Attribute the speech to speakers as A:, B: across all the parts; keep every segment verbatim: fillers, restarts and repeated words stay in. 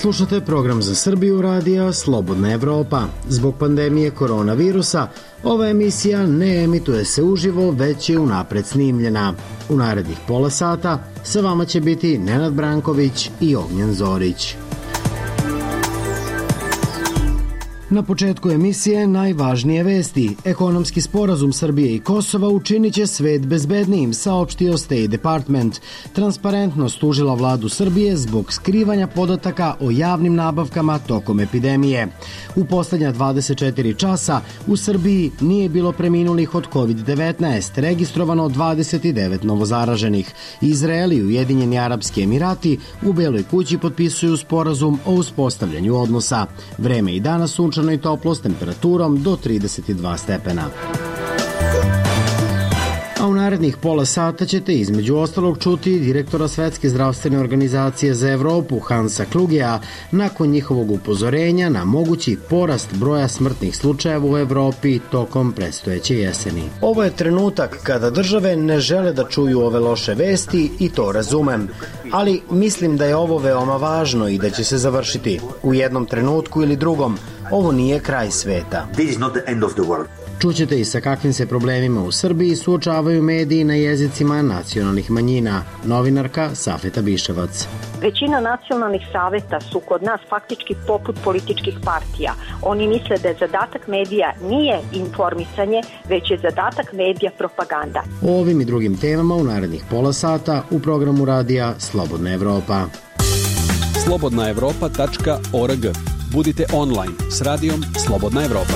A: Slušate program za Srbiju radija Slobodna Evropa. Zbog pandemije koronavirusa, ova emisija ne emituje se uživo, već je unapred snimljena. U narednih pola sata sa vama će biti Nenad Branković i Ognjen Zorić. Na početku emisije najvažnije vesti. Ekonomski sporazum Srbije i Kosova učinit će svet bezbednijim, saopštio State Department. Transparentnost tužila vladu Srbije zbog skrivanja podataka o javnim nabavkama tokom epidemije. U poslednja dvadeset četiri časa u Srbiji nije bilo preminulih od kovid devetnaest, registrovano dvadeset devet novozaraženih. Izrael i Ujedinjeni Arapski Emirati u Beloj kući potpisuju sporazum o uspostavljanju odnosa. Vreme i danas sunčano i toplo s temperaturom do trideset dva stepena. A u narednih pola sata ćete između ostalog čuti direktora Svetske zdravstvene organizacije za Evropu Hansa Klugea nakon njihovog upozorenja na mogući porast broja smrtnih slučajeva u Evropi tokom predstojeće jeseni. Ovo je trenutak kada države ne žele da čuju ove loše vesti i to razumem, ali mislim da je ovo veoma važno i da će se završiti u jednom trenutku ili drugom. Ovo nije kraj sveta.
B: This is not the end of the world.
A: Čućete i sa kakvim se problemima u Srbiji suočavaju mediji na jezicima nacionalnih manjina. Novinarka Safeta Biševac.
C: Većina nacionalnih saveta su kod nas faktički poput političkih partija. Oni misle da je zadatak medija nije informisanje, već je zadatak medija propaganda.
A: O ovim i drugim temama u narednih pola sata u programu radija Slobodna Evropa.
D: slobodna evropa tačka org. Budite online s radijom Slobodna Evropa.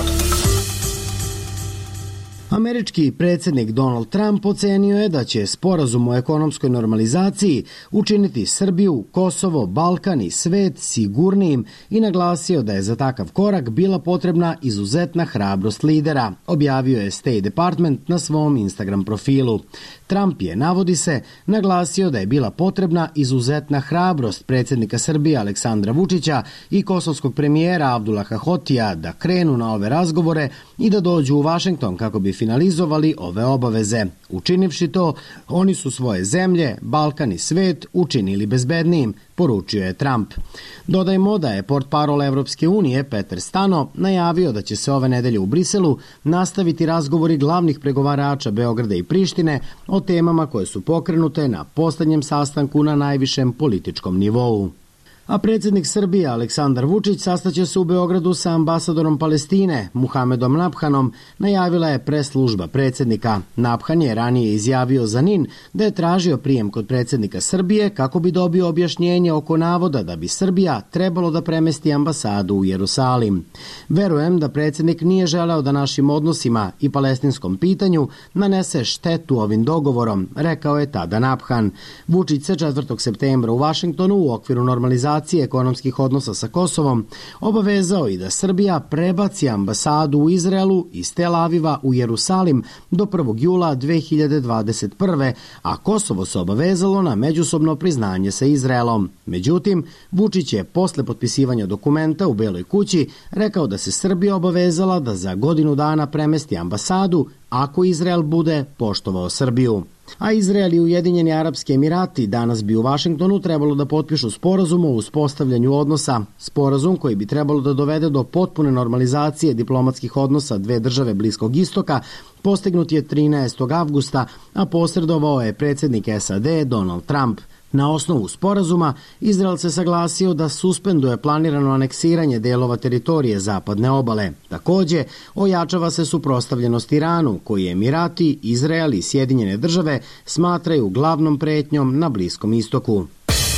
A: Američki predsjednik Donald Trump ocenio je da će sporazum o ekonomskoj normalizaciji učiniti Srbiju, Kosovo, Balkan i svet sigurnijim i naglasio da je za takav korak bila potrebna izuzetna hrabrost lidera, objavio je State Department na svom Instagram profilu. Trump je, navodi se, naglasio da je bila potrebna izuzetna hrabrost predsjednika Srbije Aleksandra Vučića i kosovskog premijera Abdullaha Hotija da krenu na ove razgovore i da dođu u Vašington kako bi finalizovali ove obaveze. Učinivši to, oni su svoje zemlje, Balkan i svet učinili bezbednijim, poručio je Trump. Dodajmo da je portparol Evropske unije Peter Stano najavio da će se ove nedelje u Briselu nastaviti razgovori glavnih pregovarača Beograda i Prištine o temama koje su pokrenute na poslednjem sastanku na najvišem političkom nivou. A predsjednik Srbije Aleksandar Vučić sastaće se u Beogradu sa ambasadorom Palestine Muhamedom Nabhanom, najavila je pres služba predsjednika. Nabhan je ranije izjavio za N I N da je tražio prijem kod predsjednika Srbije kako bi dobio objašnjenje oko navoda da bi Srbija trebalo da premesti ambasadu u Jerusalim. Verujem da predsjednik nije želeo da našim odnosima i palestinskom pitanju nanese štetu ovim dogovorom, rekao je tada Nabhan. Vučić se četvrtog septembra u Vašingtonu u okviru normalizacije ekonomskih odnosa sa Kosovom obavezao i da Srbija prebaci ambasadu u Izraelu iz Tel Aviva u Jerusalim do prvog jula dve hiljade dvadeset prve. a Kosovo se obavezalo na međusobno priznanje sa Izraelom. Međutim, Vučić je posle potpisivanja dokumenta u Beloj kući rekao da se Srbija obavezala da za godinu dana premesti ambasadu ako Izrael bude poštovao Srbiju. A Izrael i Ujedinjeni Arapski Emirati danas bi u Vašingtonu trebalo da potpišu sporazum o uspostavljanju odnosa. Sporazum koji bi trebalo da dovede do potpune normalizacije diplomatskih odnosa dve države Bliskog istoka postignut je trinaestog avgusta, a posredovao je predsjednik S A D Donald Trump. Na osnovu sporazuma, Izrael se saglasio da suspenduje planirano aneksiranje delova teritorije zapadne obale. Takođe, ojačava se suprotstavljenost Iranu, koji Emirati, Izrael i Sjedinjene države smatraju glavnom pretnjom na Bliskom istoku.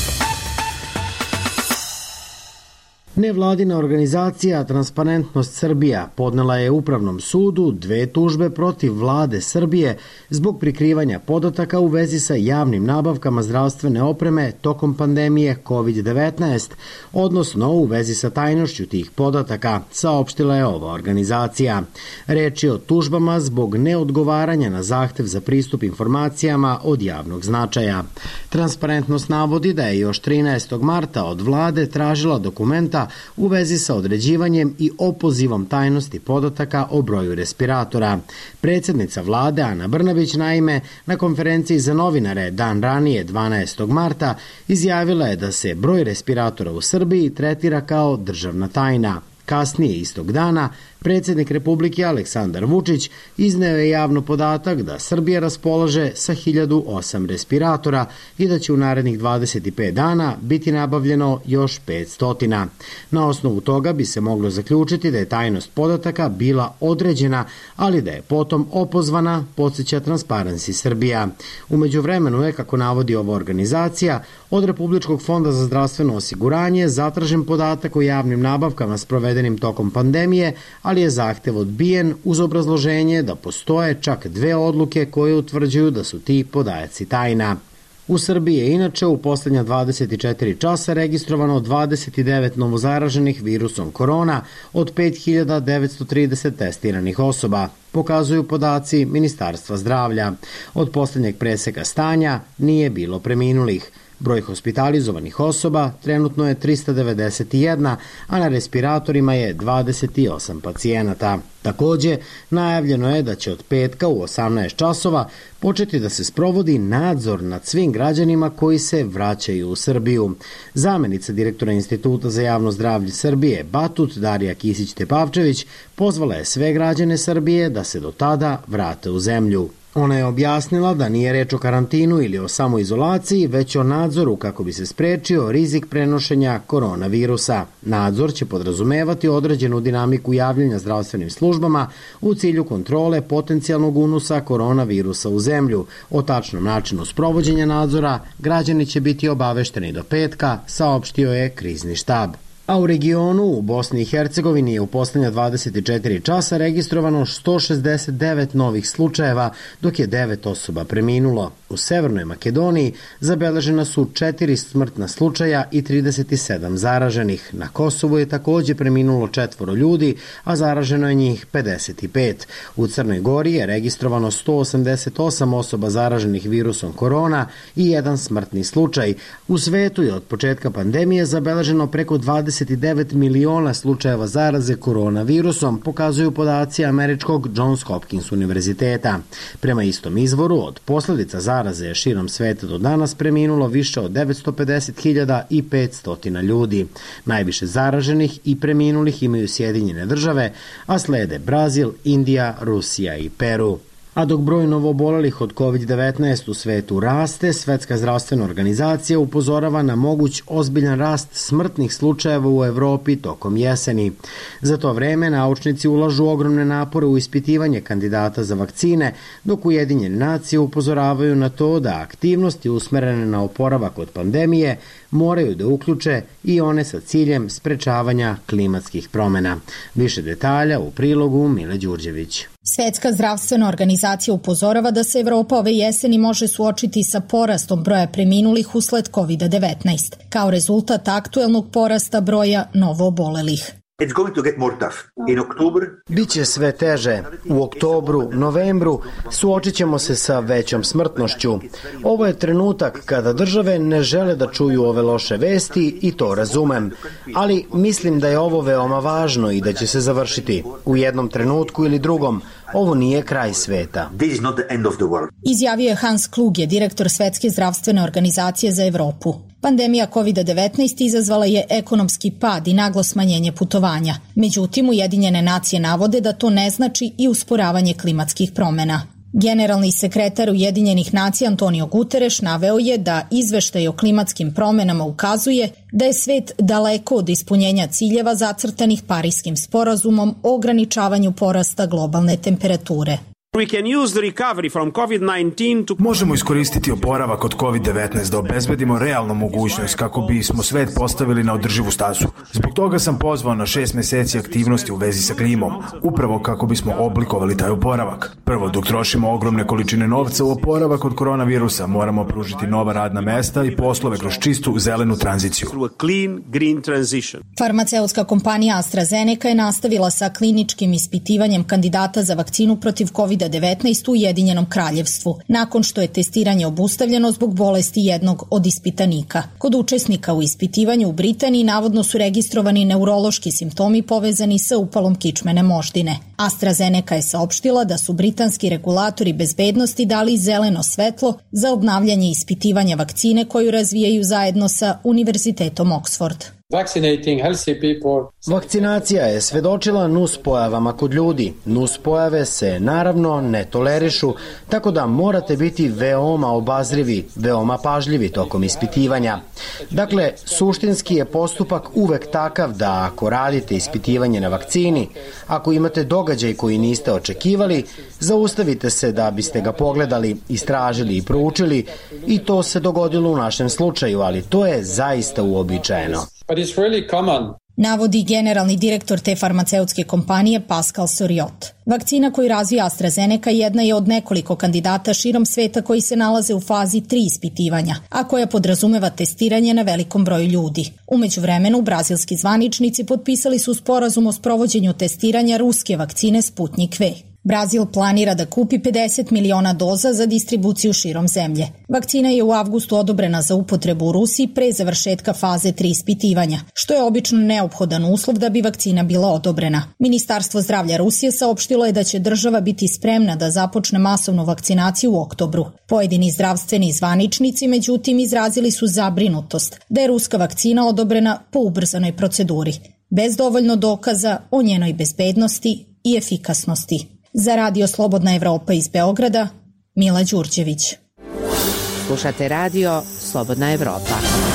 A: Nevladina organizacija Transparentnost Srbija podnela je Upravnom sudu dve tužbe protiv vlade Srbije zbog prikrivanja podataka u vezi sa javnim nabavkama zdravstvene opreme tokom pandemije kovid devetnaest, odnosno u vezi sa tajnošću tih podataka, saopštila je ova organizacija. Reč je o tužbama zbog neodgovaranja na zahtev za pristup informacijama od javnog značaja. Transparentnost navodi da je još trinaestog marta od vlade tražila dokumenta u vezi sa određivanjem i opozivom tajnosti podataka o broju respiratora. Predsjednica vlade Ana Brnabić naime na konferenciji za novinare dan ranije dvanaestog marta izjavila je da se broj respiratora u Srbiji tretira kao državna tajna. Kasnije istog dana, predsjednik Republike Aleksandar Vučić izneo je javno podatak da Srbija raspolaže sa hiljadu osam respiratora i da će u narednih dvadeset pet dana biti nabavljeno još petsto. Na osnovu toga bi se moglo zaključiti da je tajnost podataka bila određena, ali da je potom opozvana, podsjeća Transparency Srbija. U međuvremenu je, kako navodi ova organizacija, od Republičkog fonda za zdravstveno osiguranje zatražen podatak o javnim nabavkama sprovedenim tokom pandemije, ali je zahtev odbijen uz obrazloženje da postoje čak dve odluke koje utvrđuju da su ti podaci tajna. U Srbiji je inače u posljednja dvadeset četiri časa registrovano dvadeset devet novozaraženih virusom korona od pet hiljada devetsto trideset testiranih osoba, pokazuju podaci Ministarstva zdravlja. Od posljednjeg preseka stanja nije bilo preminulih. Broj hospitalizovanih osoba trenutno je trista devedeset jedna, a na respiratorima je dvadeset osam pacijenata. Takođe, najavljeno je da će od petka u osamnaest časova početi da se sprovodi nadzor nad svim građanima koji se vraćaju u Srbiju. Zamenica direktora Instituta za javno zdravlje Srbije, Batut, Darija Kisić-Tepavčević, pozvala je sve građane Srbije da se do tada vrate u zemlju. Ona je objasnila da nije reč o karantinu ili o samoizolaciji, već o nadzoru kako bi se sprečio rizik prenošenja koronavirusa. Nadzor će podrazumevati određenu dinamiku javljanja zdravstvenim službama u cilju kontrole potencijalnog unosa koronavirusa u zemlju. O tačnom načinu sprovođenja nadzora građani će biti obavešteni do petka, saopštio je krizni štab. A u regionu, u Bosni i Hercegovini, je u posljednja dvadeset četiri časa registrovano sto šezdeset devet novih slučajeva, dok je devet osoba preminulo. U Severnoj Makedoniji zabeležena su četiri smrtna slučaja i trideset sedam zaraženih. Na Kosovu je takođe preminulo četvoro ljudi, a zaraženo je njih pedeset pet. U Crnoj Gori je registrovano sto osamdeset osam osoba zaraženih virusom korona i jedan smrtni slučaj. U svetu je od početka pandemije zabeleženo preko dvadeset devet miliona slučajeva zaraze koronavirusom, pokazuju podaci američkog Johns Hopkins univerziteta. Prema istom izvoru, od posljedica zaraze širom sveta do danas preminulo više od devetsto pedeset hiljada i petsto ljudi. Najviše zaraženih i preminulih imaju Sjedinjene države, a slede Brazil, Indija, Rusija i Peru. A dok broj novoobolelih od kovid devetnaest u svetu raste, Svetska zdravstvena organizacija upozorava na moguć ozbiljan rast smrtnih slučajeva u Evropi tokom jeseni. Za to vreme naučnici ulažu ogromne napore u ispitivanje kandidata za vakcine, dok Ujedinjene nacije upozoravaju na to da aktivnosti usmerene na oporavak od pandemije moraju da uključe i one sa ciljem sprečavanja klimatskih promena. Više detalja u prilogu Mile Đurđević.
B: Svetska zdravstvena organizacija upozorava da se Evropa ove jeseni može suočiti sa porastom broja preminulih usled kovid devetnaest, kao rezultat aktuelnog porasta broja novoobolelih.
E: It's going to get more tough. In October,
A: Biće sve teže. U oktobru, novembru suočit ćemo se sa većom smrtnošću. Ovo je trenutak kada države ne žele da čuju ove loše vesti i to razumem. Ali mislim da je ovo veoma važno i da će se završiti. U jednom trenutku ili drugom, ovo nije kraj sveta.
E: this is not the end of the world.
B: Izjavio je Hans Kluge, direktor Svetske zdravstvene organizacije za Evropu. Pandemija kovid devetnaest izazvala je ekonomski pad i naglo smanjenje putovanja. Međutim, Ujedinjene nacije navode da to ne znači i usporavanje klimatskih promena. Generalni sekretar Ujedinjenih nacija Antonio Guterres naveo je da izveštaj o klimatskim promenama ukazuje da je svet daleko od ispunjenja ciljeva zacrtanih Pariskim sporazumom o ograničavanju porasta globalne temperature.
F: Možemo iskoristiti oporavak od kovid devetnaest da obezbedimo realnu mogućnost kako bismo svet postavili na održivu stazu. Zbog toga sam pozvao na šest meseci aktivnosti u vezi sa klimom, upravo kako bismo oblikovali taj oporavak. Prvo, dok trošimo ogromne količine novca u oporavak od koronavirusa, moramo pružiti nova radna mesta i poslove kroz čistu zelenu tranziciju.
B: Farmaceutska kompanija AstraZeneca je nastavila sa kliničkim ispitivanjem kandidata za vakcinu protiv kovid kovida devetnaest u Ujedinjenom kraljevstvu, nakon što je testiranje obustavljeno zbog bolesti jednog od ispitanika. Kod učesnika u ispitivanju u Britaniji navodno su registrovani neurološki simptomi povezani sa upalom kičmene moždine. AstraZeneca je saopštila da su britanski regulatori bezbednosti dali zeleno svetlo za obnavljanje ispitivanja vakcine koju razvijaju zajedno sa Univerzitetom Oxford.
A: Vakcinacija je svedočila nuspojavama kod ljudi. Nuspojave se naravno ne tolerišu, tako da morate biti veoma obazrivi, veoma pažljivi tokom ispitivanja. Dakle, suštinski je postupak uvek takav da ako radite ispitivanje na vakcini, ako imate događaj koji niste očekivali, zaustavite se da biste ga pogledali, istražili i proučili i to se dogodilo u našem slučaju, ali to je zaista uobičajeno.
B: Navodi generalni direktor te farmaceutske kompanije Pascal Soriot. Vakcina koju razvija AstraZeneca jedna je od nekoliko kandidata širom sveta koji se nalaze u fazi tri ispitivanja, a koja podrazumeva testiranje na velikom broju ljudi. Umeđu vremenu, brazilski zvaničnici potpisali su sporazum o sprovođenju testiranja ruske vakcine Sputnik V. Brazil planira da kupi pedeset miliona doza za distribuciju širom zemlje. Vakcina je u avgustu odobrena za upotrebu u Rusiji pre završetka faze tri ispitivanja, što je obično neophodan uslov da bi vakcina bila odobrena. Ministarstvo zdravlja Rusije saopštilo je da će država biti spremna da započne masovnu vakcinaciju u oktobru. Pojedini zdravstveni zvaničnici, međutim, izrazili su zabrinutost da je ruska vakcina odobrena po ubrzanoj proceduri, bez dovoljno dokaza o njenoj bezbednosti i efikasnosti. Za Radio Slobodna Evropa iz Beograda, Mila Đurđević.
G: Slušate Radio Slobodna Evropa.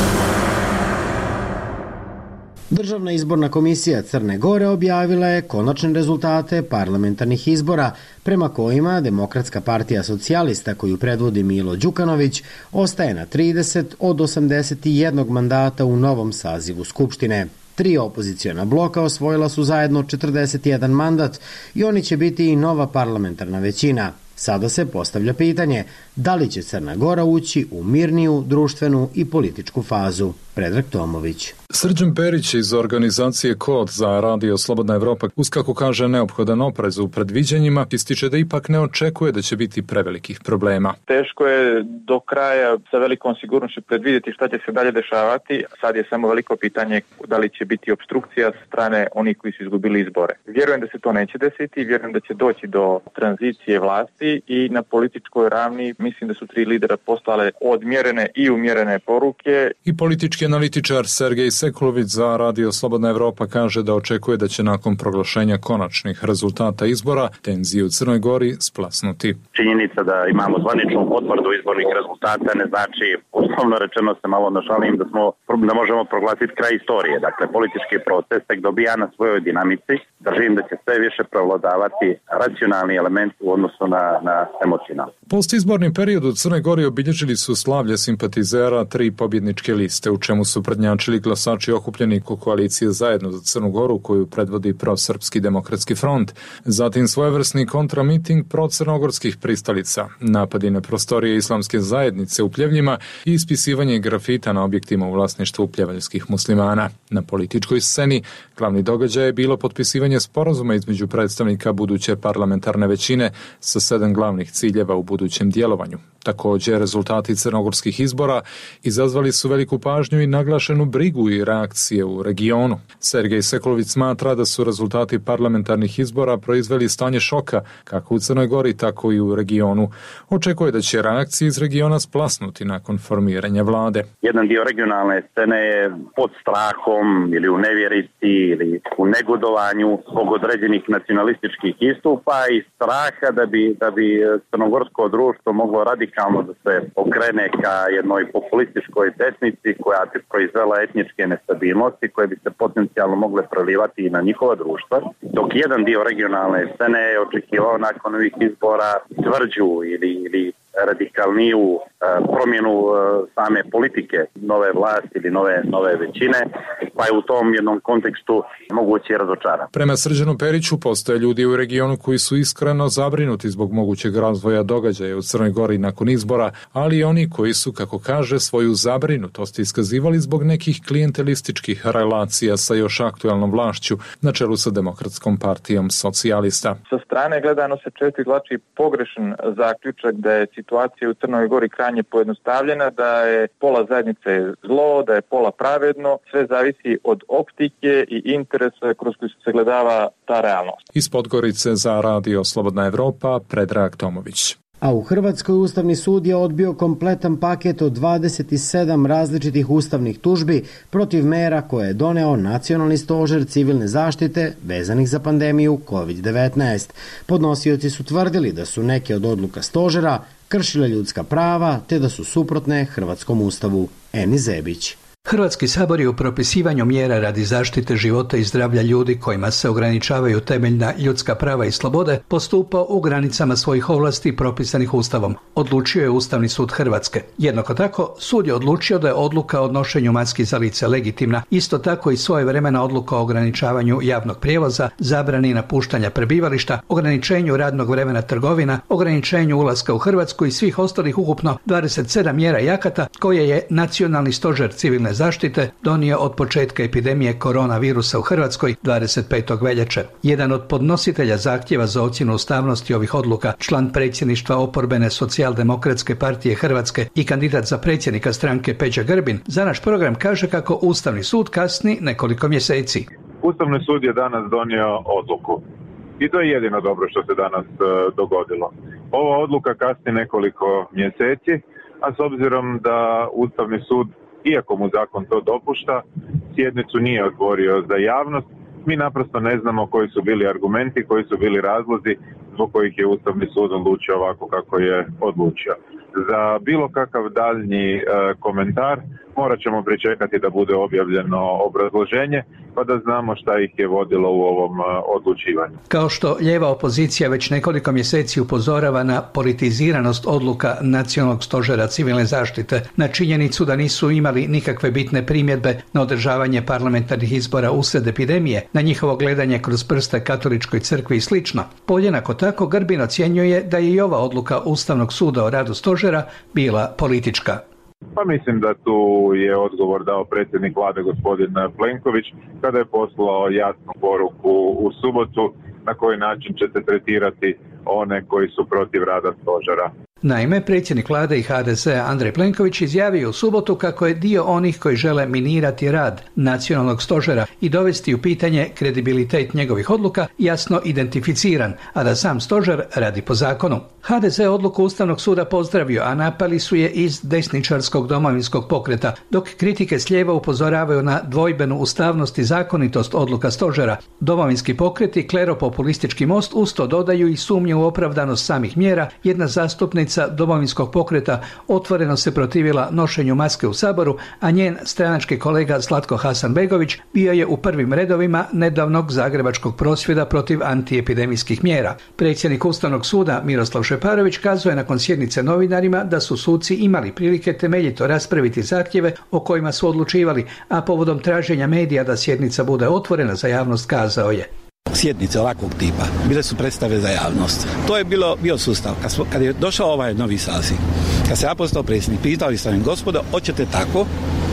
A: Državna izborna komisija Crne Gore objavila je konačne rezultate parlamentarnih izbora, prema kojima Demokratska partija socijalista koju predvodi Milo Đukanović ostaje na trideset od osamdeset jednog mandata u novom sazivu Skupštine. Tri opoziciona bloka osvojila su zajedno četrdeset jedan mandat i oni će biti i nova parlamentarna većina. Sada se postavlja pitanje da li će Crna Gora ući u mirniju, društvenu i političku fazu. Predrag Tomović.
H: Srđan Perić iz organizacije Kod za Radio Slobodna Evropa, uz kako kaže neophodan oprez u predviđanjima, ističe da ipak ne očekuje da će biti prevelikih problema.
I: Teško je do kraja sa velikom sigurnošću predvidjeti šta će se dalje dešavati. Sad je samo veliko pitanje da li će biti opstrukcija sa strane onih koji su izgubili izbore. Vjerujem da se to neće desiti, vjerujem da će doći do tranzicije vlasti i na političkoj ravni mislim da su tri lidera poslale odmjerene i umjerene poruke.
H: I politički analitičar Sergej Sekulović za Radio Slobodna Evropa kaže da očekuje da će nakon proglašenja konačnih rezultata izbora tenzije u Crnoj Gori splasnuti.
J: Činjenica da imamo zvaničnu potvrdu izbornih rezultata ne znači, uslovno rečeno se malo našalim, da, smo, da možemo proglasiti kraj istorije. Dakle, politički proces tek dobija na svojoj dinamici. Držim da će sve više prevladavati racionalni element u odnosu na, na emocionalni.
H: Postizborni period u Crnoj Gori obilježili su slavlje simpatizera tri pobjedničke liste, u čemu su prednjačili glasači okupljeni oko koalicije Zajedno za Crnu Goru, koju predvodi Prosrpski demokratski front, zatim svojevrsni kontramiting procrnogorskih pristalica, napadi na prostorije islamske zajednice u Pljevljima i ispisivanje grafita na objektima u vlasništvu pljevaljskih muslimana. Na političkoj sceni glavni događaj je bilo potpisivanje sporazuma između predstavnika buduće parlamentarne većine sa sedam glavnih ciljeva u budućem djelovanju. Također, rezultati crnogorskih izbora izazvali su veliku pažnju i naglašenu brigu i reakcije u regionu. Sergej Sekulović smatra da su rezultati parlamentarnih izbora proizveli stanje šoka kako u Crnoj Gori, tako i u regionu. Očekuje da će reakcije iz regiona splasnuti nakon formiranja vlade.
J: Jedan dio regionalne scene je pod strahom ili u nevjerici ili u negodovanju zbog određenih nacionalističkih istupa i straha da bi, da bi crnogorsko društvo moglo radikalno da se okrene ka jednoj populističkoj desnici koja bi proizvela etničke nestabilnosti koje bi se potencijalno mogle prelivati i na njihova društva. Dok jedan dio regionalne scene je očekivao nakon ovih izbora tvrđu ili, ili radikalniju promjenu same politike nove vlasti ili nove, nove većine, pa je u tom jednom kontekstu moguće razočaran.
H: Prema Srđanu Periću postoje ljudi u regionu koji su iskreno zabrinuti zbog mogućeg razvoja događaja u Crnoj Gori nakon izbora, ali i oni koji su, kako kaže, svoju zabrinutost iskazivali zbog nekih klijentelističkih relacija sa još aktuelnom vlašću na čelu sa Demokratskom partijom socijalista.
I: Sa strane gledano se često izvlači pogrešan zaključak da je situacija u Crnoj Gori krajnje pojednostavljena, da je pola zajednice zlo, da je pola pravedno, sve zavisi od optike i interesa kroz koji se sagledava ta realnost.
H: Iz Podgorice za Radio Slobodna Evropa, Predrag Tomović.
A: A u Hrvatskoj Ustavni sud je odbio kompletan paket od dvadeset sedam različitih ustavnih tužbi protiv mera koje je doneo Nacionalni stožer civilne zaštite vezanih za pandemiju kovid devetnaest. Podnosioci su tvrdili da su neke od odluka stožera kršile ljudska prava te da su suprotne Hrvatskom ustavu. Eni Zebić.
K: Hrvatski sabor je u propisivanju mjera radi zaštite života i zdravlja ljudi kojima se ograničavaju temeljna ljudska prava i slobode postupao u granicama svojih ovlasti propisanih Ustavom, odlučio je Ustavni sud Hrvatske. Jednako tako, sud je odlučio da je odluka o nošenju maski za lice legitimna, isto tako i svojevremena odluka o ograničavanju javnog prijevoza, zabrani napuštanja prebivališta, ograničenju radnog vremena trgovina, ograničenju ulaska u Hrvatsku i svih ostalih ukupno dvadeset sedam mjera i akata koje je Nacionalni stožer civilne zaštite donio od početka epidemije koronavirusa u Hrvatskoj dvadeset petog veljače. Jedan od podnositelja zahtjeva za ocjenu ustavnosti ovih odluka, član predsjedništva oporbene Socijaldemokratske partije Hrvatske i kandidat za predsjednika stranke Peđa Grbin, za naš program kaže kako Ustavni sud kasni nekoliko mjeseci.
L: Ustavni sud je danas donio odluku i to je jedino dobro što se danas uh, dogodilo. Ova odluka kasni nekoliko mjeseci, a s obzirom da Ustavni sud, iako mu zakon to dopušta, sjednicu nije otvorio za javnost, mi naprosto ne znamo koji su bili argumenti, koji su bili razlozi zbog kojih je Ustavni sud odlučio ovako kako je odlučio. Za bilo kakav daljnji e, komentar morat ćemo pričekati da bude objavljeno obrazloženje, pa da znamo šta ih je vodilo u ovom e, odlučivanju.
K: Kao što lijeva opozicija već nekoliko mjeseci upozorava na politiziranost odluka Nacionalnog stožera civilne zaštite, na činjenicu da nisu imali nikakve bitne primjedbe na održavanje parlamentarnih izbora usred epidemije, na njihovo gledanje kroz prste katoličkoj crkvi i slično. Jednako tako Grbin ocjenjuje da je i ova odluka Ustavnog suda o radu stožera bila politička.
L: Pa mislim da tu je odgovor dao predsjednik vlade gospodin Plenković kada je poslao jasnu poruku u subotu na koji način će se tretirati one koji su protiv rada stožera.
K: Naime, predsjednik vlade i ha de ze Andrej Plenković izjavio u subotu kako je dio onih koji žele minirati rad Nacionalnog stožera i dovesti u pitanje kredibilitet njegovih odluka jasno identificiran, a da sam stožer radi po zakonu. ha de ze odluku Ustavnog suda pozdravio, a napali su je iz desničarskog domovinskog pokreta, dok kritike s lijeva upozoravaju na dvojbenu ustavnost i zakonitost odluka stožera. Domovinski pokret i kleropopulistički most usto dodaju i sumnju u opravdanost samih mjera. Jedna zastupnica Domovinskog pokreta otvoreno se protivila nošenju maske u Saboru, a njen stranački kolega Zlatko Hasanbegović bio je u prvim redovima nedavnog zagrebačkog prosvjeda protiv antiepidemijskih mjera. Predsjednik Ustavnog suda Miroslav Šeparović kazuje nakon sjednice novinarima da su suci imali prilike temeljito raspraviti zahtjeve o kojima su odlučivali, a povodom traženja medija da sjednica bude otvorena za javnost kazao je:
M: Sjednice ovakvog tipa bile su predstave za javnost. To je bilo bio sustav. Kad, smo, kad je došao ovaj novi saziv, kad se ja postao predsjednik, pitali sam im: gospodo, hoćete tako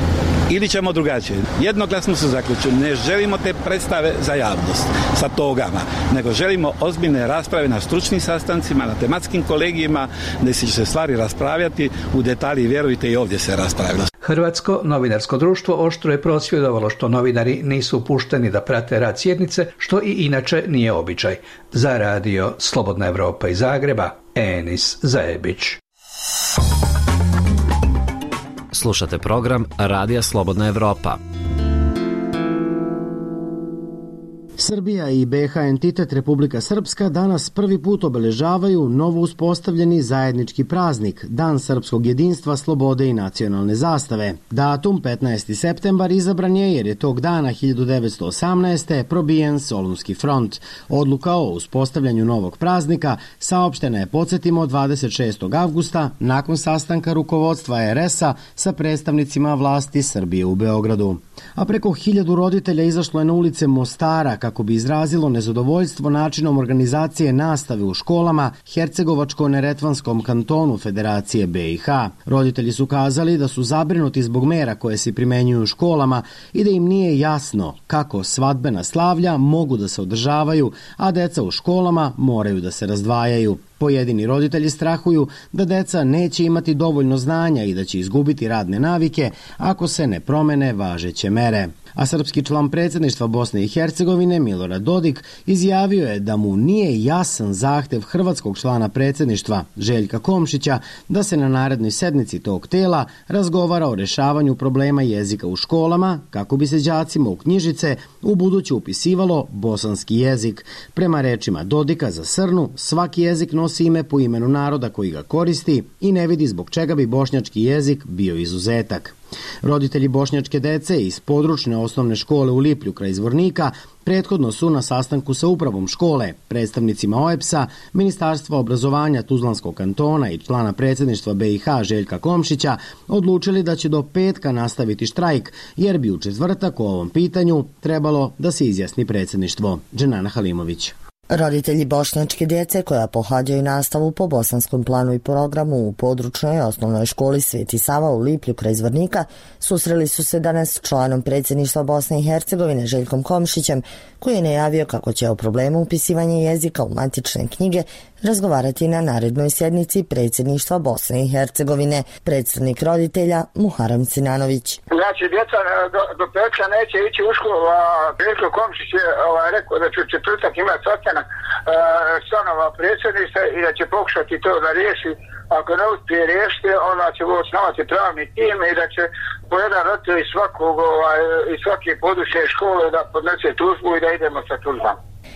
M: ili ćemo drugačije? Jednoglasno su zaključili: ne želimo te predstave za javnost sa togama, nego želimo ozbiljne rasprave na stručnim sastancima, na tematskim kolegijima, gdje će se stvari raspravljati u detalji. Vjerujte, i ovdje se raspravilo.
K: Hrvatsko novinarsko društvo oštro je prosvjedovalo što novinari nisu pušteni da prate rad sjednice, što i inače nije običaj. Za radio Slobodna Evropa iz Zagreba, Enis Zajebić.
N: Slušate program Radija Slobodna Evropa.
A: Srbija i B H entitet Republika Srpska danas prvi put obeležavaju novo uspostavljeni zajednički praznik, Dan srpskog jedinstva, slobode i nacionalne zastave. Datum petnaesti septembar izabran je jer je tog dana hiljadu devetsto osamnaeste. probijen Solunski front. Odluka o uspostavljanju novog praznika saopštena je, podsjetimo, dvadeset šestog avgusta nakon sastanka rukovodstva R S-a sa predstavnicima vlasti Srbije u Beogradu. A preko hiljadu roditelja izašlo je na ulice Mostara kako bi izrazilo nezadovoljstvo načinom organizacije nastave u školama Hercegovačko-Neretvanskom kantonu Federacije B i H. Roditelji su kazali da su zabrinuti zbog mera koje se primenjuju u školama i da im nije jasno kako svadbena slavlja mogu da se održavaju, a deca u školama moraju da se razdvajaju. Pojedini roditelji strahuju da deca neće imati dovoljno znanja i da će izgubiti radne navike ako se ne promene važeće mere. A srpski član predsjedništva Bosne i Hercegovine Milorad Dodik izjavio je da mu nije jasan zahtev hrvatskog člana predsjedništva Željka Komšića da se na narednoj sednici tog tela razgovara o rešavanju problema jezika u školama kako bi se đacima u knjižice ubuduće upisivalo bosanski jezik. Prema rečima Dodika, za Srnu svaki jezik nosi ime po imenu naroda koji ga koristi i ne vidi zbog čega bi bošnjački jezik bio izuzetak. Roditelji bošnjačke dece iz područne osnovne škole u Liplju kraj Zvornika prethodno su na sastanku sa upravom škole, predstavnicima O E B S-a, Ministarstva obrazovanja Tuzlanskog kantona i člana predsjedništva B i H Željka Komšića odlučili da će do petka nastaviti štrajk, jer bi u četvrtak o ovom pitanju trebalo da se izjasni predsjedništvo. Dženana Halimović.
O: Roditelji bošnjačke djece koja pohađaju nastavu po bosanskom planu i programu u područnoj osnovnoj školi Sveti Sava u Liplju kraj Zvornika susreli su se danas s članom predsjedništva Bosne i Hercegovine Željkom Komšićem, koji je najavio kako će o problemu upisivanja jezika u matične knjige razgovarati na narednoj sjednici predsjedništva Bosne i Hercegovine. Predstavnik roditelja Muharrem Sinanović.
P: Znači, djeca do, do petka neće ići u školu, a Željko Komšić je ovaj, rekao da će u četvrtak imati sastanak članova predsjedništva i da će pokušati to da riješi. Ako ne uspije riješiti, onda će osnovati pravni tim i da će po jedan roditelj iz svakog ovaj, iz svake područne škole da podnese tužbu i da idemo sa tužbom.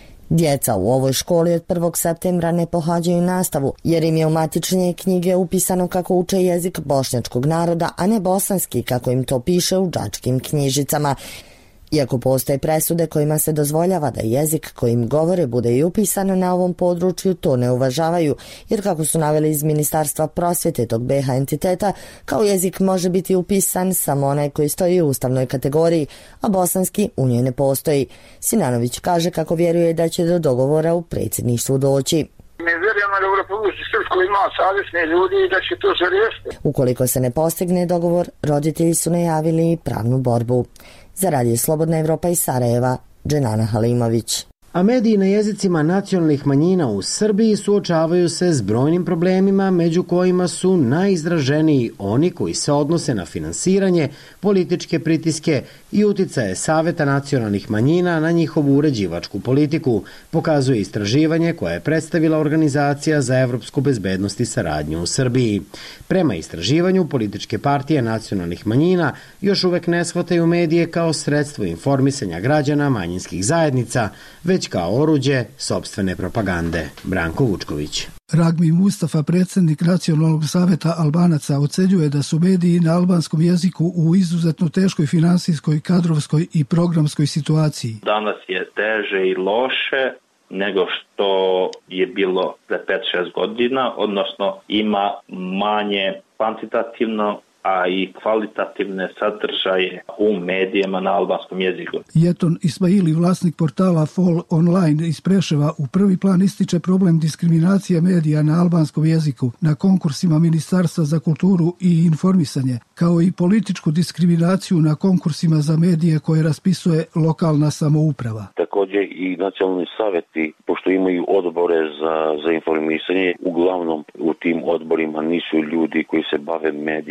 O: Djeca u ovoj školi od prvog septembra ne pohađaju nastavu, jer im je u matične knjige upisano kako uče jezik bošnjačkog naroda, a ne bosanski kako im to piše u đačkim knjižicama. Iako postoje presude kojima se dozvoljava da jezik kojim govore bude i upisan na ovom području, to ne uvažavaju, jer kako su naveli iz Ministarstva prosvjete tog B H entiteta, kao jezik može biti upisan samo onaj koji stoji u ustavnoj kategoriji, a bosanski u njoj ne postoji. Sinanović kaže kako vjeruje da će do dogovora u predsjedništvu doći.
P: Mi vjerujemo da u Republici Srpskoj ima savjesne ljudi i da će to se riješiti.
O: Ukoliko se ne postigne dogovor, roditelji su najavili i pravnu borbu. Za Radio Slobodna Evropa iz Sarajeva, Dženana Halimović.
A: A mediji na jezicima nacionalnih manjina u Srbiji suočavaju se s brojnim problemima, među kojima su najizraženiji oni koji se odnose na finansiranje, političke pritiske i uticaje Saveta nacionalnih manjina na njihovu uređivačku politiku, pokazuje istraživanje koje je predstavila Organizacija za evropsku bezbednost i saradnju u Srbiji. Prema istraživanju, političke partije nacionalnih manjina još uvek ne shvataju medije kao sredstvo informisanja građana manjinskih zajednica, već kao oruđe sopstvene propagande. Branko Vučković.
Q: Ragmi Mustafa, predsjednik Nacionalnog saveta Albanaca, ocenjuje da su mediji na albanskom jeziku u izuzetno teškoj finansijskoj, kadrovskoj i programskoj situaciji.
R: Danas je teže i loše nego što je bilo pre pet šest godina, odnosno ima manje kvantitativno, a i kvalitativne sadržaje u medijima na albanskom jeziku.
Q: Jeton Ismaili, vlasnik portala Fall Online iz Preševa, u prvi plan ističe problem diskriminacije medija na albanskom jeziku na konkursima Ministarstva za kulturu i informisanje, kao i političku diskriminaciju na konkursima za medije koje raspisuje lokalna samouprava.
S: Također i nacionalni saveti, pošto imaju odbore za, za informisanje, uglavnom u tim odborima nisu ljudi koji se bave medijama,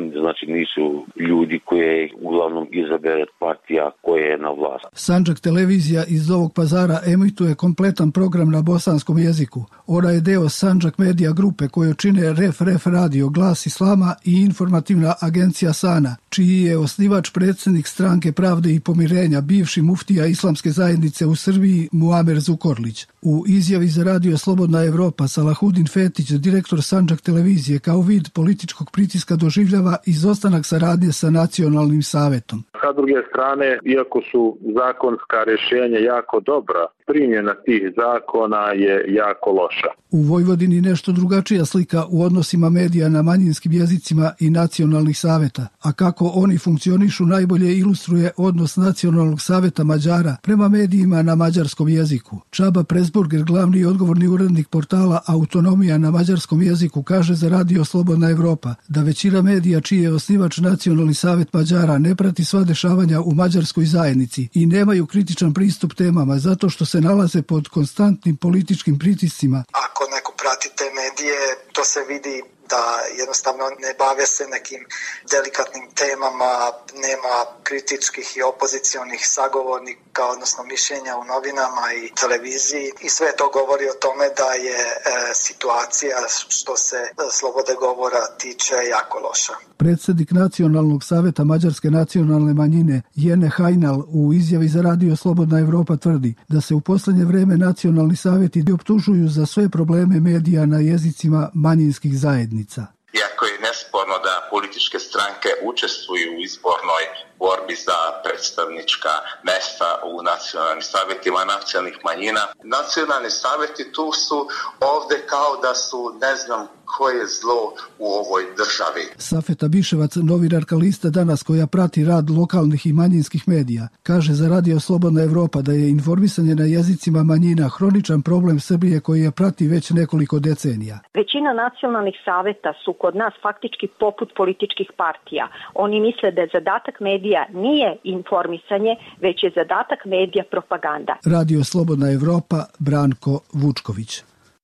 S: znači nisu ljudi koje uglavnom izabere partija koja je na vlasti.
Q: Sandžak televizija iz Novog Pazara emituje kompletan program na bosanskom jeziku. Ona je deo Sandžak Medija grupe koju čine Ref Ref Radio, Glas Islama i informativna agencija Sana, čiji je osnivač predsjednik Stranke pravde i pomirenja, bivši muftija Islamske zajednice u Srbiji Muamer Zukorlić. U izjavi za Radio Slobodna Evropa Salahudin Fetić, direktor Sandžak televizije, kao vid političkog pritiska doživljava izostanak saradnje sa nacionalnim savetom.
T: Sa druge strane, iako su zakonska rješenja jako dobra, primjena tih zakona je jako loša.
Q: U Vojvodini nešto drugačija slika u odnosima medija na manjinskim jezicima i nacionalnih saveta, a kako oni funkcionišu najbolje ilustruje odnos Nacionalnog saveta Mađara prema medijima na mađarskom jeziku. Čaba Presburger, glavni i odgovorni urednik portala Autonomija na mađarskom jeziku, kaže za Radio Slobodna Evropa da većina medija čiji je osnivač Nacionalni savet Mađara ne prati sva dešavanja u mađarskoj zajednici i nemaju kritičan pristup temama zato što se nalaze pod konstantnim političkim pritiscima.
U: Ako neko prati te medije, to se vidi da jednostavno ne bave se nekim delikatnim temama, nema kritičkih i opozicionih sagovornika, odnosno mišljenja u novinama i televiziji. I sve to govori o tome da je e, situacija što se slobode govora tiče jako loša.
Q: Predsjednik Nacionalnog saveta Mađarske nacionalne manjine Jene Hajnal u izjavi za Radio Slobodna Evropa tvrdi da se u posljednje vrijeme nacionalni saveti optužuju za sve probleme medija na jezicima manjinskih zajednica.
V: Iako je nesporno da političke stranke učestvuju u izbornoj borbi za predstavnička mesta u nacionalnim savjetima nacionalnih manjina, nacionalni savjeti tu su ovdje kao da su ne znam koje je zlo u ovoj državi.
Q: Safeta Biševac, novinarka liste Danas koja prati rad lokalnih i manjinskih medija, kaže za Radio Slobodna Evropa da je informisanje na jezicima manjina hroničan problem Srbije koji je prati već nekoliko decenija.
C: Većina nacionalnih saveta su kod nas faktički poput političkih partija. Oni misle da je zadatak medija nije informisanje, već je zadatak medija propaganda.
Q: Radio Slobodna Evropa, Branko Vučković.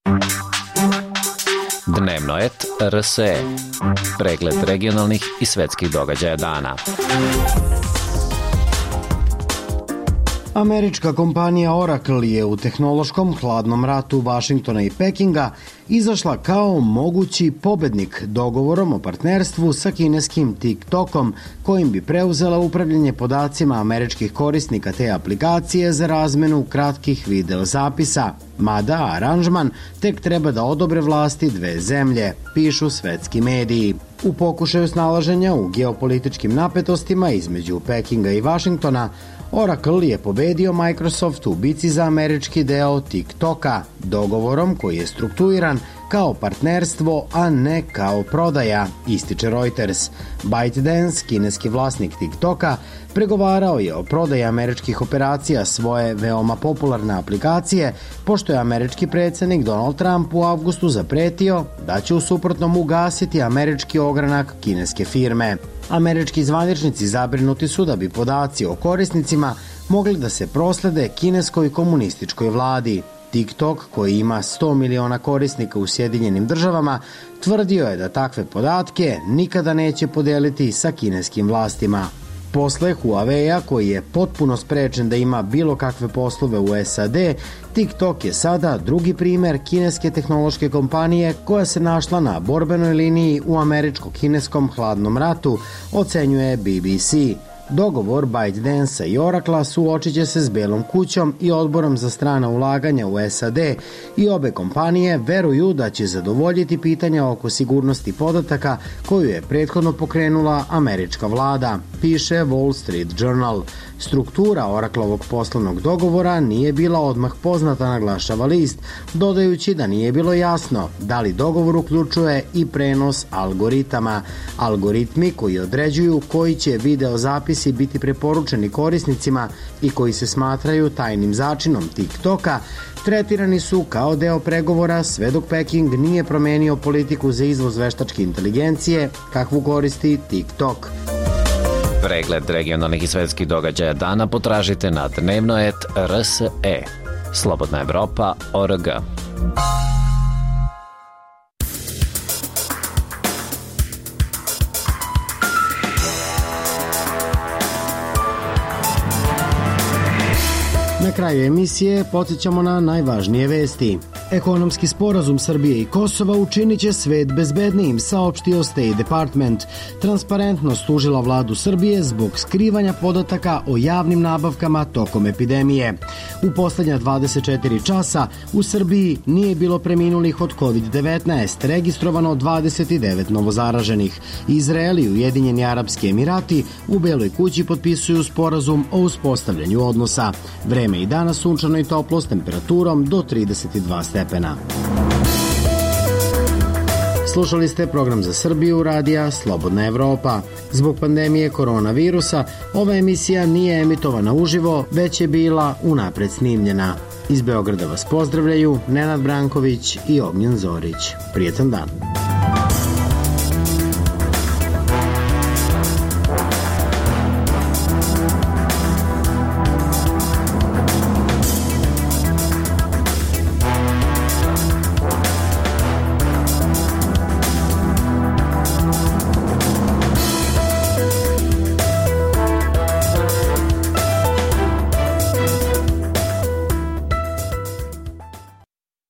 N: Dnevno et R S E. Pregled regionalnih i svetskih događaja dana.
A: Američka kompanija Oracle je u tehnološkom hladnom ratu Vašingtona i Pekinga izašla kao mogući pobednik dogovorom o partnerstvu sa kineskim TikTokom, kojim bi preuzela upravljanje podacima američkih korisnika te aplikacije za razmenu kratkih videozapisa. Mada aranžman tek treba da odobre vlasti dve zemlje, pišu svetski mediji. U pokušaju snalaženja u geopolitičkim napetostima između Pekinga i Vašingtona, Oracle je pobedio Microsoft u bici za američki deo TikToka, dogovorom koji je strukturiran kao partnerstvo, a ne kao prodaja, ističe Reuters. ByteDance, kineski vlasnik TikToka, pregovarao je o prodaji američkih operacija svoje veoma popularne aplikacije, pošto je američki predsjednik Donald Trump u avgustu zapretio da će u suprotnom ugasiti američki ogranak kineske firme. Američki zvaničnici zabrinuti su da bi podaci o korisnicima mogli da se proslede kineskoj komunističkoj vladi. TikTok, koji ima sto miliona korisnika u Sjedinjenim državama, tvrdio je da takve podatke nikada neće podeliti sa kineskim vlastima. Posle Huawei-a, koji je potpuno sprečen da ima bilo kakve poslove u S A D, TikTok je sada drugi primer kineske tehnološke kompanije koja se našla na borbenoj liniji u američko-kineskom hladnom ratu, ocenjuje B B C. Dogovor ByteDance i Oracle suočit će se s Belom kućom i odborom za strana ulaganja u S A D i obe kompanije veruju da će zadovoljiti pitanja oko sigurnosti podataka koju je prethodno pokrenula američka vlada, piše Wall Street Journal. Struktura Oracleovog poslovnog dogovora nije bila odmah poznata, naglašava list, dodajući da nije bilo jasno da li dogovor uključuje i prenos algoritama. Algoritmi koji određuju koji će videozapisi biti preporučeni korisnicima i koji se smatraju tajnim začinom TikToka, tretirani su kao deo pregovora sve dok Peking nije promenio politiku za izvoz veštačke inteligencije kakvu koristi TikTok.
N: Pregled regionalnih i svetskih događaja dana potražite na dnevno et R S E. Slobodna Evropa точка org.
A: Na kraju emisije podsjećamo na najvažnije vesti. Ekonomski sporazum Srbije i Kosova učinit će svet bezbednijim, saopštio State Department. Transparentnost tužila vladu Srbije zbog skrivanja podataka o javnim nabavkama tokom epidemije. U poslednja dvadeset četiri časa u Srbiji nije bilo preminulih od kovid devetnaest, registrovano dvadeset devet novozaraženih. Izrael i Ujedinjeni Arapski Emirati u Beloj kući potpisuju sporazum o uspostavljanju odnosa. Vreme i danas sunčano i toplo s temperaturom do trideset dva stepena. Slušali ste program za Srbiju radija Slobodna Evropa. Zbog pandemije koronavirusa ova emisija nije emitovana uživo, već je bila unapred snimljena. Iz Beograda vas pozdravljaju Nenad Branković i Ognjen Zorić. Prijetan dan.